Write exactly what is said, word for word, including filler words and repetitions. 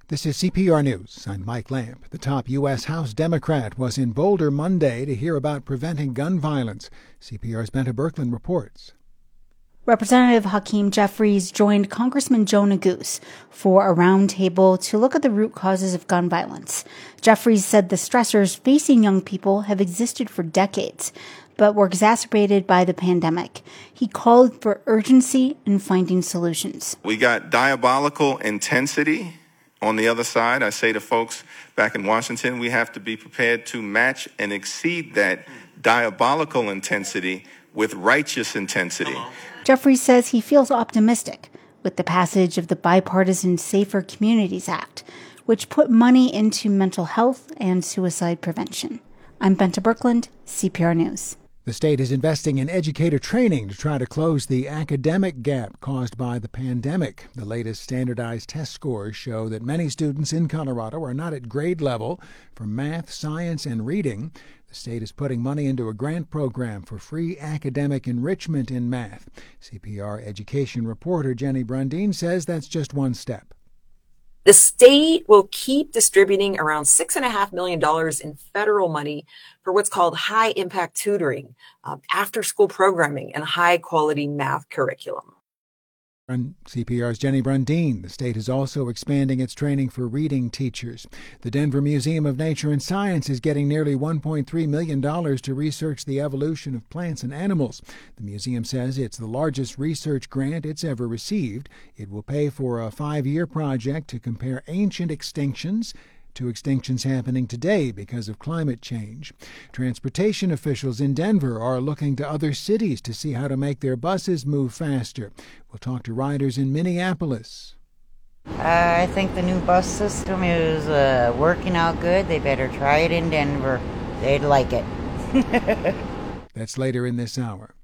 This is C P R News. I'm Mike Lamp. The top U S House Democrat was in Boulder Monday to hear about preventing gun violence. C P R's Benta Birkeland reports. Representative Hakeem Jeffries joined Congressman Joe Neguse for a roundtable to look at the root causes of gun violence. Jeffries said the stressors facing young people have existed for decades, but were exacerbated by the pandemic. He called for urgency in finding solutions. We got diabolical intensity on the other side. I say to folks back in Washington, we have to be prepared to match and exceed that diabolical intensity with righteous intensity. Jeffries says he feels optimistic with the passage of the bipartisan Safer Communities Act, which put money into mental health and suicide prevention. I'm Benta Birkeland, C P R News. The state is investing in educator training to try to close the academic gap caused by the pandemic. The latest standardized test scores show that many students in Colorado are not at grade level for math, science, and reading. The state is putting money into a grant program for free academic enrichment in math. C P R education reporter Jenny Brundin says that's just one step. The state will keep distributing around six point five million dollars in federal money for what's called high-impact tutoring, um, after-school programming, and high-quality math curriculum. C P R's Jenny Brundin. The state is also expanding its training for reading teachers. The Denver Museum of Nature and Science is getting nearly one point three million dollars to research the evolution of plants and animals. The museum says it's the largest research grant it's ever received. It will pay for a five-year project to compare ancient extinctions to extinctions happening today because of climate change. Transportation officials in Denver are looking to other cities to see how to make their buses move faster. We'll talk to riders in Minneapolis. Uh, I think the new bus system is uh, working out good. They better try it in Denver. They'd like it. That's later in this hour.